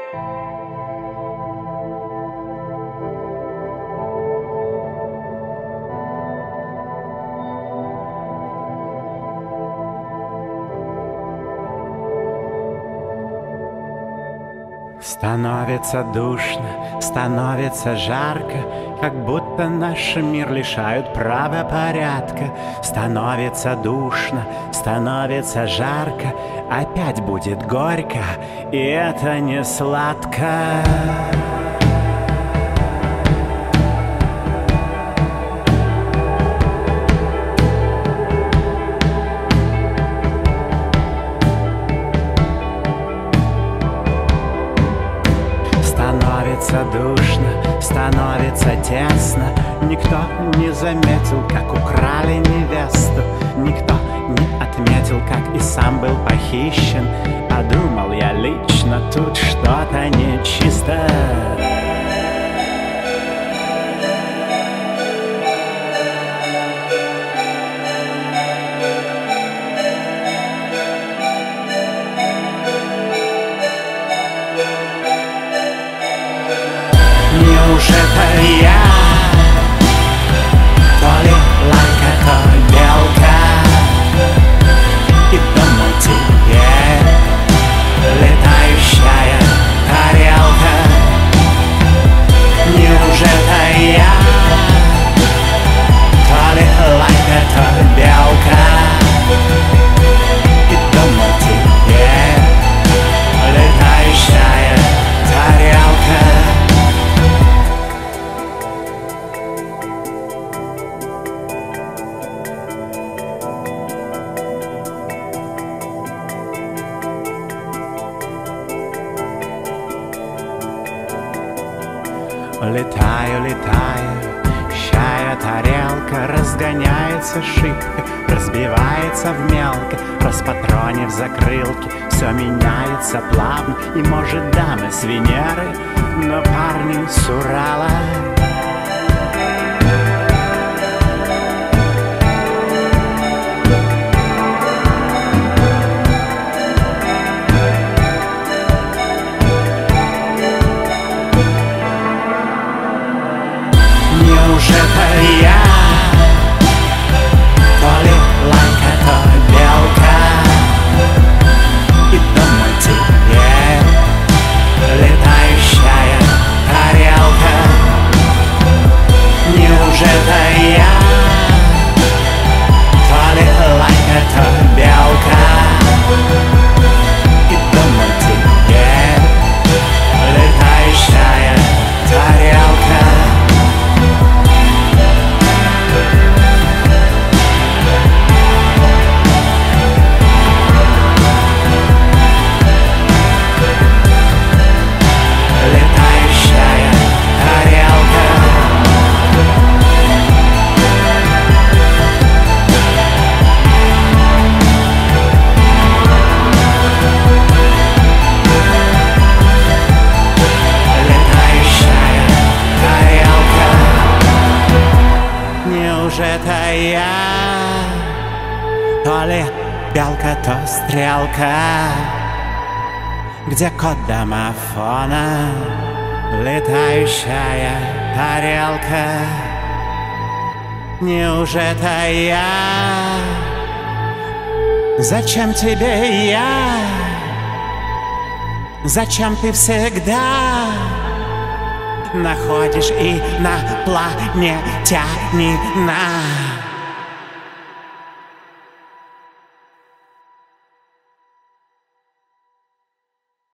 Становится душно, становится жарко, как будто наш мир лишают правопорядка. Становится душно, становится жарко, опять будет горько, и это не сладко. Становится душно, становится тесно. Никто не заметил, как украли невесту. Никто не отметил, как и сам был похищен. А думал я лично, тут что-то нечисто. Неужели я то ли лайка, то белка, и думаю теперь летающая тарелка. Неужели я то ли лайка, то белка, и думаю теперь летающая тарелка. Летаю, летаю, чая тарелка, разгоняется шибко, разбивается в мелко, распатронив закрылки, все меняется плавно, и может дамы с Венеры, но парни с Урала. Неужели я то ли лайка, то белка, и думаю теперь летающая тарелка. Неужели я то ли лайка, то белка, и думаю теперь летающая тарелка. Это я, то ли белка, то стрелка, где код домофона, летающая тарелка. Неужели я? Зачем тебе я? Зачем ты всегда находишь инопланетянина?